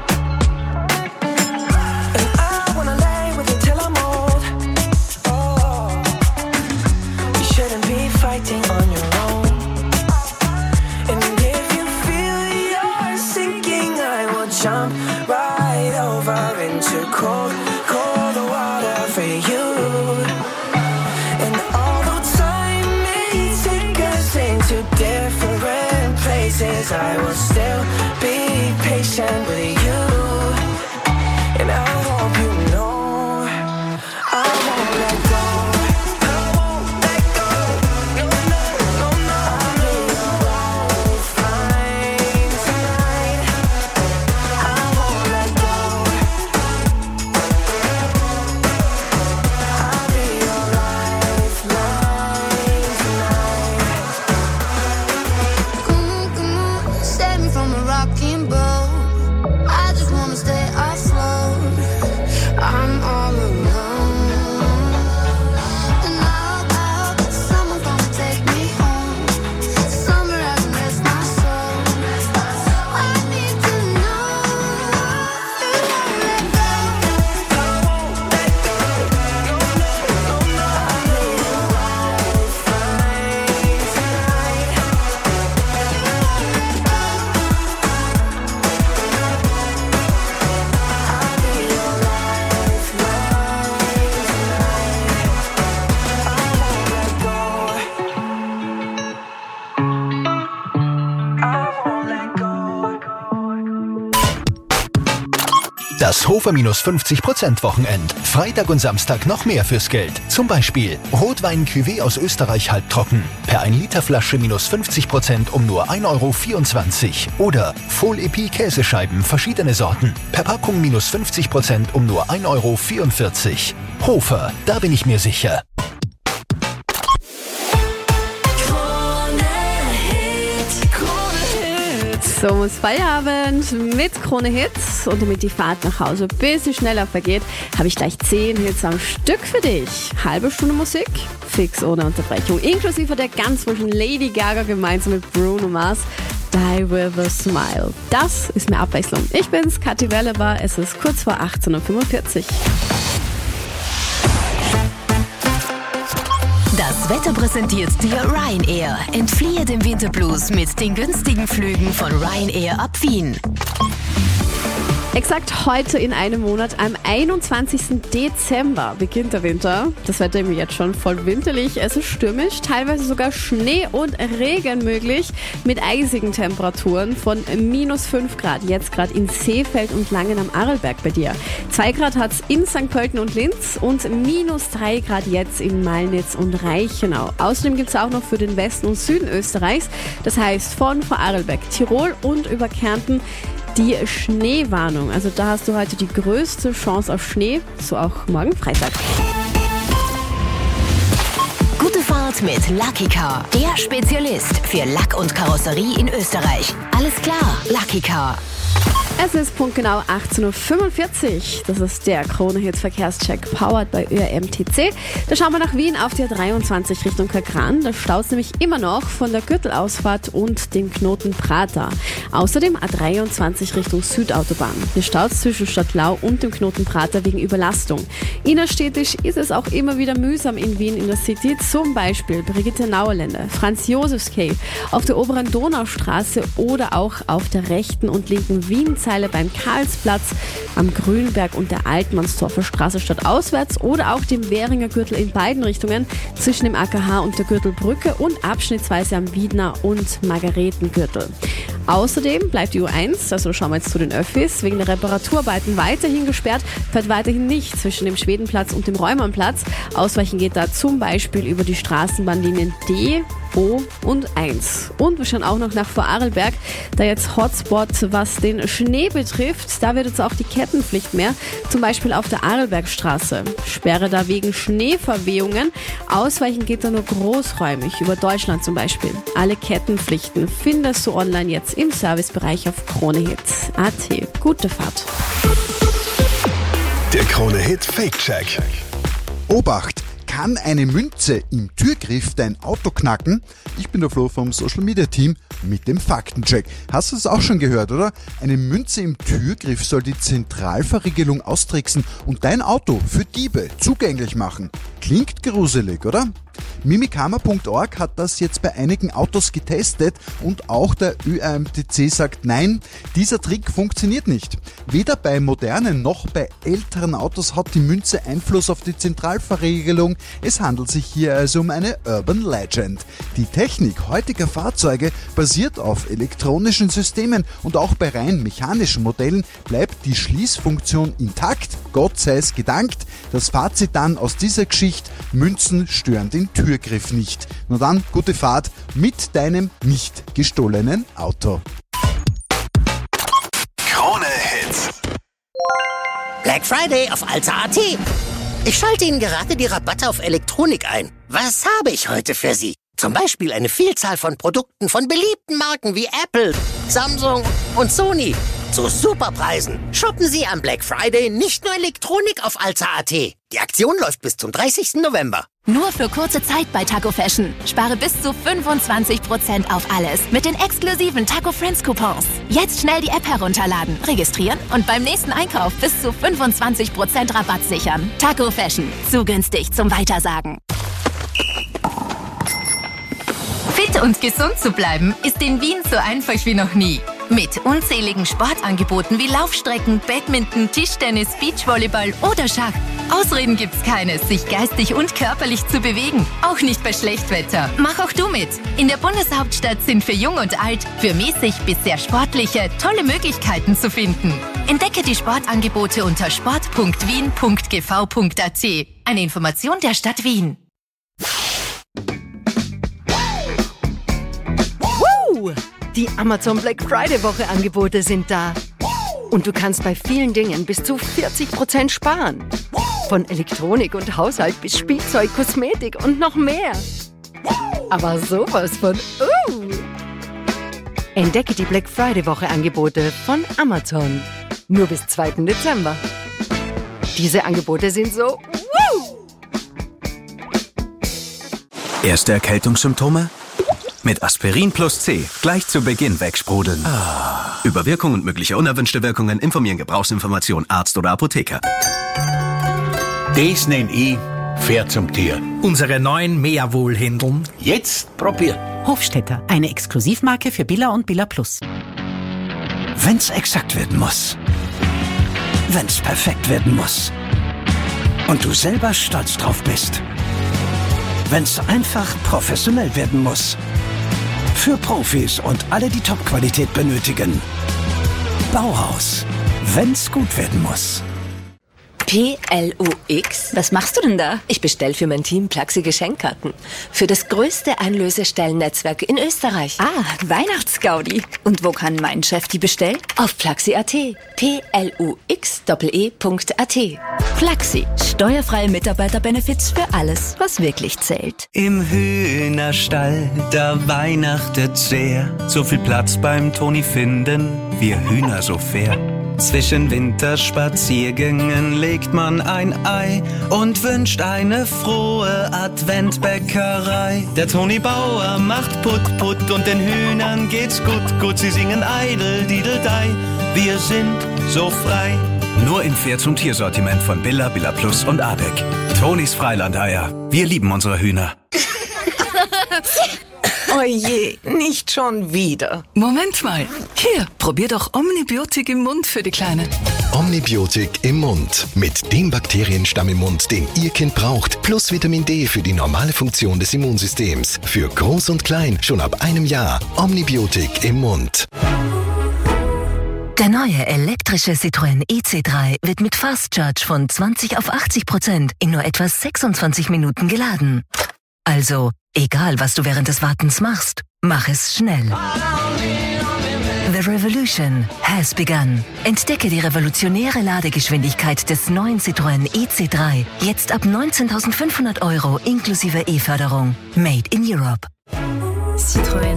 And I wanna lay with you till I'm old. Oh, you shouldn't be fighting on your own. And if you feel you're sinking, I will jump right over into cold, cold water for you. And although time may take us into different places, I will still be patient with you. And I hope you know I won't let go. I won't let go. No, no, no, no. I'll be your lifeline tonight. I won't let go. I'll be your lifeline tonight. Come on, come on, save me from a rocking boat. I just wanna stay afloat. I'm all alone. And I hope, I hope that someone's gonna take me home. Somewhere I can rest my soul. I need to know you won't let go. I won't let go. No, no, no, no. I'll be your lifeline tonight. Das Hofer minus fünfzig Prozent Wochenend. Freitag und Samstag noch mehr fürs Geld. Zum Beispiel Rotwein Cuvée aus Österreich halbtrocken. Per ein Liter Flasche minus fünfzig Prozent um nur ein Euro vierundzwanzig. Oder Voll-Epi Käsescheiben verschiedene Sorten. Per Packung minus fünfzig Prozent um nur ein Euro vierundvierzig. Hofer, da bin ich mir sicher. Krone Hit. Krone Hit. So muss Feierabend mit Krone Hits und damit die Fahrt nach Hause ein bisschen schneller vergeht, habe ich gleich zehn Hits am Stück für dich. Halbe Stunde Musik, fix ohne Unterbrechung, inklusive der ganz frischen Lady Gaga gemeinsam mit Bruno Mars. Die with a Smile. Das ist mehr Abwechslung. Ich bin's, Kathi Wellebar. Es ist kurz vor achtzehn Uhr fünfundvierzig. Das Wetter präsentiert dir Ryanair. Entfliehe dem Winterblues mit den günstigen Flügen von Ryanair ab Wien. Exakt heute in einem Monat, am einundzwanzigsten Dezember, beginnt der Winter. Das Wetter ist jetzt schon voll winterlich, es ist stürmisch, teilweise sogar Schnee und Regen möglich, mit eisigen Temperaturen von minus fünf Grad. Jetzt gerade in Seefeld und Langen am Arlberg bei dir. zwei Grad hat es in Sankt Pölten und Linz und minus drei Grad jetzt in Malnitz und Reichenau. Außerdem gibt es auch noch für den Westen und Süden Österreichs, das heißt von Vorarlberg, Tirol und über Kärnten, die Schneewarnung. Also da hast du heute die größte Chance auf Schnee, so auch morgen Freitag. Gute Fahrt mit Lucky Car, der Spezialist für Lack und Karosserie in Österreich. Alles klar, Lucky Car. Es ist punktgenau achtzehn Uhr fünfundvierzig. Das ist der Krone-Hits-Verkehrscheck powered bei Ö R M T C. Da schauen wir nach Wien auf die A dreiundzwanzig Richtung Kagran. Da staut es nämlich immer noch von der Gürtelausfahrt und dem Knoten Prater. Außerdem A dreiundzwanzig Richtung Südautobahn. Hier staut es zwischen Stadtlau und dem Knoten Prater wegen Überlastung. Innerstädtisch ist es auch immer wieder mühsam in Wien in der City. Zum Beispiel Brigitte Nauerländer, Franz-Josefs-Quai, auf der oberen Donaustraße oder auch auf der rechten und linken Wien-Zeile beim Karlsplatz, am Grünberg und der Altmannsdorfer Straße stadtauswärts oder auch dem Währinger Gürtel in beiden Richtungen zwischen dem A K H und der Gürtelbrücke und abschnittsweise am Wiedner und Margaretengürtel. Außerdem bleibt die U eins, also schauen wir jetzt zu den Öffis, wegen der Reparaturarbeiten weiterhin gesperrt, fährt weiterhin nicht zwischen dem Schwedenplatz und dem Räumannplatz. Ausweichen geht da zum Beispiel über die Straßenbahnlinien D, O und eins. Und wir schauen auch noch nach Vorarlberg, da jetzt Hotspot, was den Schnee betrifft. Da wird jetzt auch die Kettenpflicht mehr, zum Beispiel auf der Arlbergstraße. Sperre da wegen Schneeverwehungen. Ausweichen geht da nur großräumig, über Deutschland zum Beispiel. Alle Kettenpflichten findest du online jetzt im Servicebereich auf Kronehit punkt a t. Gute Fahrt. Der Krone-Hit Fake-Check. Obacht! Kann eine Münze im Türgriff dein Auto knacken? Ich bin der Flo vom Social Media Team mit dem Faktencheck. Hast du es auch schon gehört, oder? Eine Münze im Türgriff soll die Zentralverriegelung austricksen und dein Auto für Diebe zugänglich machen. Klingt gruselig, oder? Mimikama punkt org hat das jetzt bei einigen Autos getestet und auch der Ö R M T C sagt, nein, dieser Trick funktioniert nicht. Weder bei modernen noch bei älteren Autos hat die Münze Einfluss auf die Zentralverriegelung. Es handelt sich hier also um eine Urban Legend. Die Technik heutiger Fahrzeuge basiert auf elektronischen Systemen und auch bei rein mechanischen Modellen bleibt die Schließfunktion intakt. Gott sei es gedankt. Das Fazit dann aus dieser Geschichte: Münzen stören den Türgriff nicht. Na dann, gute Fahrt mit deinem nicht gestohlenen Auto. Krone Hits. Black Friday auf Alza punkt a t. Ich schalte Ihnen gerade die Rabatte auf Elektronik ein. Was habe ich heute für Sie? Zum Beispiel eine Vielzahl von Produkten von beliebten Marken wie Apple, Samsung und Sony. Zu Superpreisen. Shoppen Sie am Black Friday nicht nur Elektronik auf Alza punkt a t. Die Aktion läuft bis zum dreißigsten November. Nur für kurze Zeit bei Taco Fashion. Spare bis zu fünfundzwanzig Prozent auf alles mit den exklusiven Taco Friends Coupons. Jetzt schnell die App herunterladen, registrieren und beim nächsten Einkauf bis zu fünfundzwanzig Prozent Rabatt sichern. Taco Fashion. Zu günstig zum Weitersagen. Fit und gesund zu bleiben, ist in Wien so einfach wie noch nie. Mit unzähligen Sportangeboten wie Laufstrecken, Badminton, Tischtennis, Beachvolleyball oder Schach. Ausreden gibt's keine, sich geistig und körperlich zu bewegen. Auch nicht bei Schlechtwetter. Mach auch du mit. In der Bundeshauptstadt sind für Jung und Alt, für mäßig bis sehr sportliche, tolle Möglichkeiten zu finden. Entdecke die Sportangebote unter sport punkt wien punkt g v punkt a t. Eine Information der Stadt Wien. Woo! Die Amazon Black Friday Woche Angebote sind da. Und du kannst bei vielen Dingen bis zu vierzig Prozent sparen. Von Elektronik und Haushalt bis Spielzeug, Kosmetik und noch mehr. Aber sowas von uh! Entdecke die Black Friday Woche Angebote von Amazon. Nur bis zweiten Dezember. Diese Angebote sind so... Woo! Erste Erkältungssymptome? Mit Aspirin plus C gleich zu Beginn wegsprudeln. Ah. Über Wirkung und mögliche unerwünschte Wirkungen informieren Gebrauchsinformation Arzt oder Apotheker. Das nenn ich fair zum Tier. Unsere neuen Meerwohlhändeln. Jetzt probiert. Hofstetter, eine Exklusivmarke für Billa und Billa Plus. Wenn's exakt werden muss. Wenn's perfekt werden muss. Und du selber stolz drauf bist. Wenn's einfach professionell werden muss. Für Profis und alle, die Top-Qualität benötigen. Bauhaus. Wenn's gut werden muss. P L U X? Was machst du denn da? Ich bestell für mein Team Plaxi Geschenkkarten. Für das größte Einlösestellennetzwerk in Österreich. Ah, Weihnachtsgaudi. Und wo kann mein Chef die bestellen? Auf Plaxi Punkt A T. P L U X E E Punkt A T. Plaxi. Steuerfreie Mitarbeiterbenefits für alles, was wirklich zählt. Im Hühnerstall, da weihnachtet sehr. So viel Platz beim Toni finden, wir Hühner so fair. Zwischen Winterspaziergängen legt man ein Ei und wünscht eine frohe Adventbäckerei. Der Toni Bauer macht Putt, Putt und den Hühnern geht's gut, gut. Sie singen Eidel, Dideldei, wir sind so frei. Nur im Fair zum Tiersortiment von Billa, Billa Plus und Adek. Tonis Freilandeier. Wir lieben unsere Hühner. Oje, nicht schon wieder. Moment mal. Hier, probier doch Omnibiotik im Mund für die Kleine. Omnibiotik im Mund. Mit dem Bakterienstamm im Mund, den Ihr Kind braucht. Plus Vitamin D für die normale Funktion des Immunsystems. Für Groß und Klein schon ab einem Jahr. Omnibiotik im Mund. Der neue elektrische Citroën E C drei wird mit Fast Charge von zwanzig auf achtzig Prozent in nur etwa sechsundzwanzig Minuten geladen. Also, egal was du während des Wartens machst, mach es schnell. The revolution has begun. Entdecke die revolutionäre Ladegeschwindigkeit des neuen Citroën E C drei. Jetzt ab neunzehntausendfünfhundert Euro inklusive E-Förderung. Made in Europe. Citroën.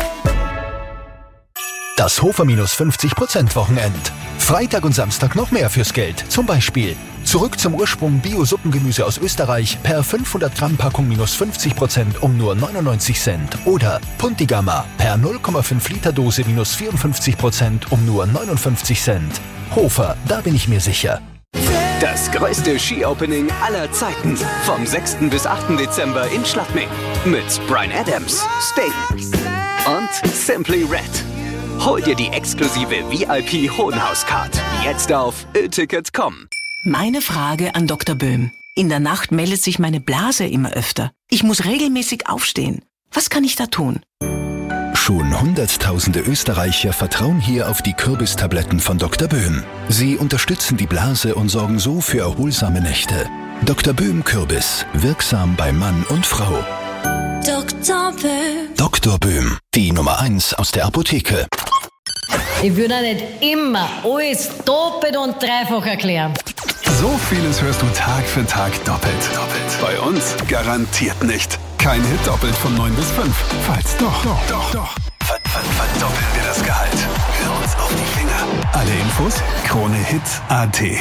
Das Hofer fünfzig Prozent Wochenend. Freitag und Samstag noch mehr fürs Geld. Zum Beispiel zurück zum Ursprung Bio-Suppengemüse aus Österreich per fünfhundert Gramm Packung minus fünfzig Prozent um nur neunundneunzig Cent. Oder Puntigamma per null Komma fünf Liter Dose minus vierundfünfzig Prozent um nur neunundfünfzig Cent. Hofer, da bin ich mir sicher. Das größte Ski-Opening aller Zeiten. Vom sechsten bis achten Dezember in Schladming. Mit Bryan Adams, Sting und Simply Red. Hol dir die exklusive V I P-Hohenhaus-Card. Jetzt auf ö ticket punkt com. Meine Frage an Doktor Böhm. In der Nacht meldet sich meine Blase immer öfter. Ich muss regelmäßig aufstehen. Was kann ich da tun? Schon Hunderttausende Österreicher vertrauen hier auf die Kürbistabletten von Doktor Böhm. Sie unterstützen die Blase und sorgen so für erholsame Nächte. Doktor Böhm Kürbis. Wirksam bei Mann und Frau. Doktor Böhm. Doktor Böhm. Die Nummer eins aus der Apotheke. Ich würde nicht immer alles doppelt und dreifach erklären. So vieles hörst du Tag für Tag doppelt. Doppelt. Bei uns garantiert nicht. Kein Hit doppelt von neun bis fünf. Falls doch. Doch, doch, doch. Verd verd verdoppeln wir das Gehalt. Hör uns auf die Finger. Alle Infos Krone Hit Punkt A T.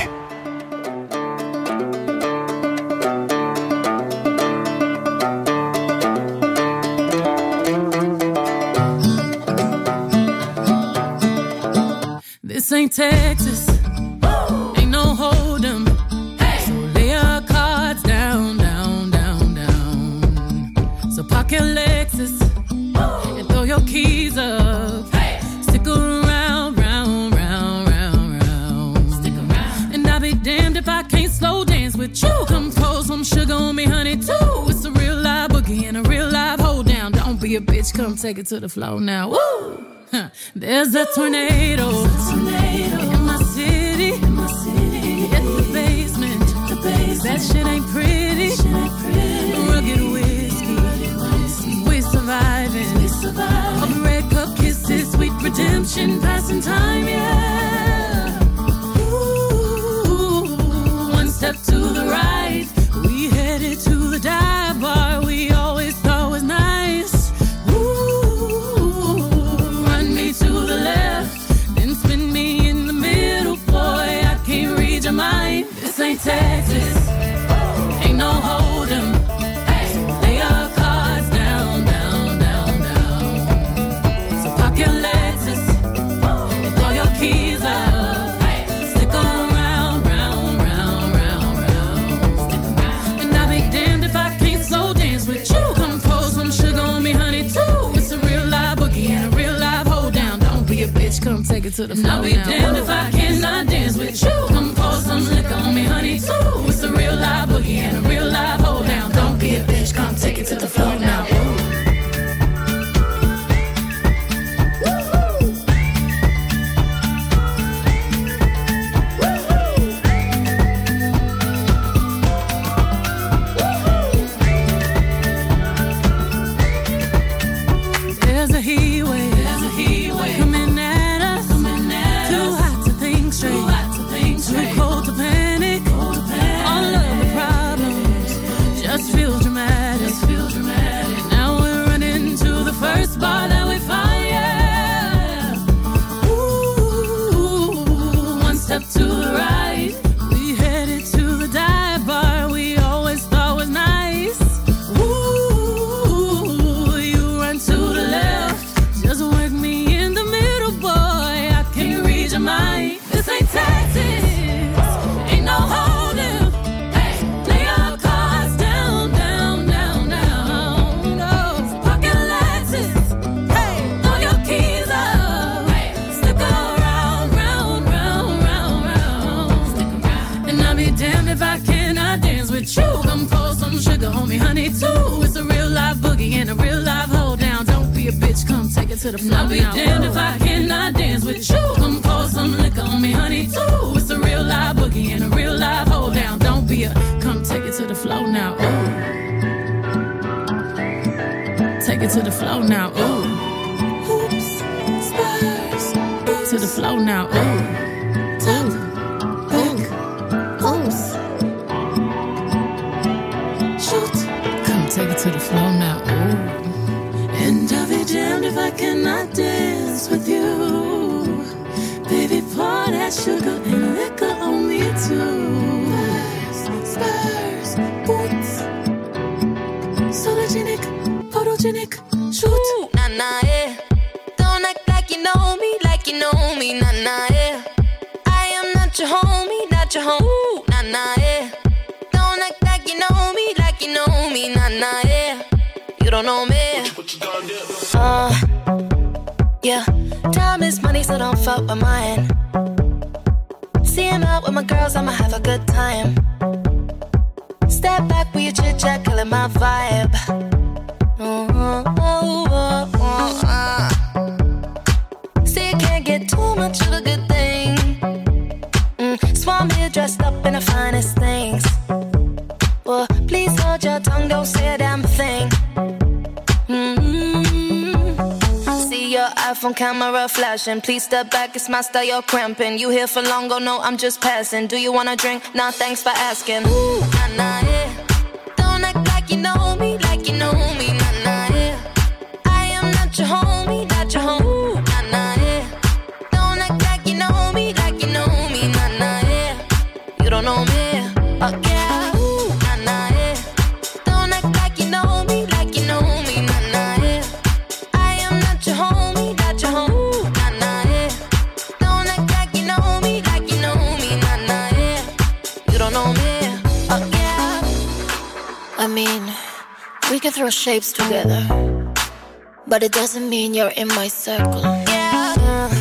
This ain't Texas, ain't no hold'em. So lay your cards down, down, down, down. So park your Lexus and throw your keys up. Stick around, round, round, round, round. Stick around. And I'll be damned if I can't slow dance with you. Come pour some sugar on me, honey, too. It's a real live boogie and a real live hold down. Don't be a bitch, come take it to the floor now. Woo! Huh. There's a tornado, tornado in my city. In my city. Hit the basement. The basement. That shit ain't pretty. Shit ain't pretty. Rugged whiskey. whiskey. We're surviving. We surviving. All the red cup kisses, sweet redemption, passing time, yeah. Ooh, one step to the right, we headed to the dive bar we always thought was nice. Ooh, run me it to the floor. I'll be damned if I cannot dance with you. Come pour some liquor on me, honey, too. It's a real live boogie and a real live hold down. Don't be a bitch, come take it to the floor now. There's a heat wave, there's a heat wave coming at us, coming at too us. Hot to think straight, too hot to think straight, too cold to panic, cold to panic. All of the problems just feel dramatic, just feel dramatic. Now we're running to the first bar that we find, yeah. Ooh, one step to the right, we headed to the dive bar we always thought was nice. Ooh, you run to the left, just work me in the middle, boy. I can't read your mind. This ain't Texas, ain't no holding. Hey, lay your cards down, down, down, down. No, pocket Lexus. Hey, throw your keys up. Hey, stick around, round, round, round, round. Stick around. And I'll be damned if I cannot dance with you. Come pour some sugar on me, honey, too. It's a real live boogie and a real live hold down. Don't be a bitch, come take it to the floor. I'll be damned if I cannot dance with you. Come pour some liquor on me, honey, too. It's a real live boogie and a real live hold down. Don't be a, come take it to the floor now. Ooh. Take it to the floor now. Ooh. Hoops, spurs, to the floor now. Ooh. Top, back, hoops. Shoot, come take it to the floor now. Ooh. And I'll be damned if I cannot dance with you. Baby, pour that sugar and liquor on me too. Spurs, spurs, boots. Sologenic, photogenic, shoot. Ooh, nah, nah, yeah. Don't act like you know me, like you know me, nah, nah, yeah. I am not your homie, not your home. Ooh, nah, nah, yeah. Don't act like you know me, like you know me, nah, nah, yeah. You don't know me. Uh, yeah. Time is money, so don't fuck with mine. See him out with my girls, I'ma have a good time. Step back with your chit chat, killing my vibe. Oh, oh, oh, oh, uh. See, you can't get too much of a good thing. Mm, so I'm here dressed up in the finest things. Well, please hold your tongue, don't say a damn thing. See your iPhone camera flashing. Please step back, it's my style, you're cramping. You here for long, oh no, I'm just passing. Do you wanna drink? Nah, thanks for asking. Ooh, nah, nah, yeah. Don't act like you know me, like you know me, nah, nah, yeah. I am not your homie, not your home. Ooh, nah, nah, yeah. Don't act like you know me, like you know me, nah, nah, yeah. You don't know me, oh yeah. Ooh, nah, nah, yeah. Don't act like you know me, like you know me, nah, nah, yeah. I am not your homie, not your home. Ooh, nah, nah, yeah. Don't act like you know me, like you know me, nah, nah, yeah. You don't know me, oh yeah. I mean, we can throw shapes together, but it doesn't mean you're in my circle. Yeah.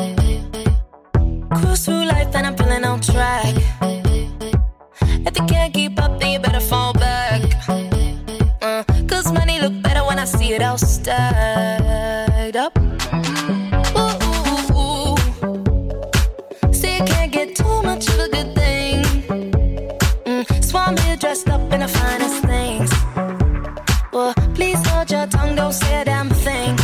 Cruise through life and I'm feeling on track. If you can't keep up, then you better fall back. Uh, Cause money look better when I see it all stacked up. Ooh, ooh, ooh. See, you can't get too much of a good thing. Mm, so I'm here dressed up in the finest things. Well, please hold your tongue, don't say a damn thing.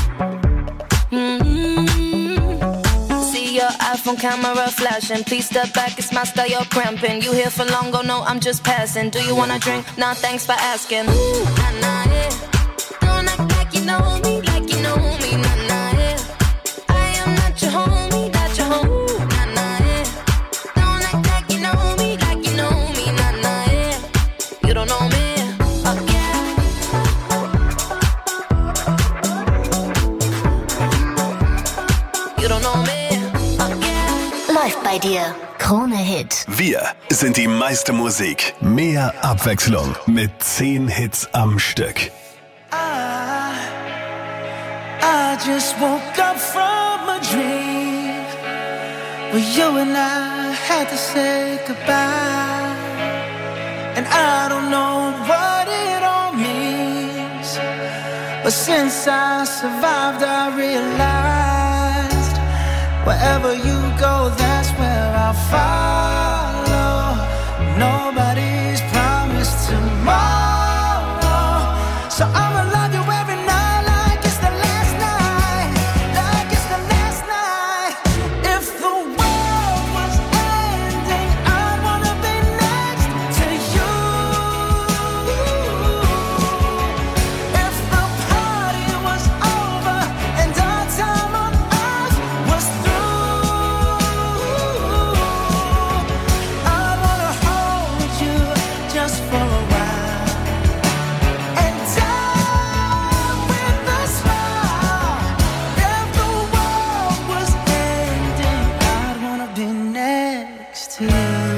Mm-hmm. See your iPhone camera flashing. Please step back, it's my style, you're cramping. You here for long, oh no, I'm just passing. Do you wanna drink? Nah, thanks for asking. Ooh, nah, nah, yeah. Don't act like you know me, like you know me, nah, nah, yeah. I am not your homie, not your home. Ooh, nah, nah, yeah. Don't act like you know me, like you know me, nah, nah, yeah. You don't know me, oh yeah. You don't know me, oh yeah. Läuft bei dir. Krone Hit. Wir sind die meiste Musik. Mehr Abwechslung mit zehn Hits am Stück. I just woke up from a dream. Well, you and I had to say goodbye, and I don't know what it all means, but since I survived I realized wherever you go, that's where I'll follow. Nobody's promised tomorrow, so I'ma love you every night like it's the last night, like it's the last night. If the world was ending, I'd wanna be next to you. If the party was over and our time on earth was through, I'd wanna hold you just for a while and die with a smile. If the world was ending, I'd wanna be next to you.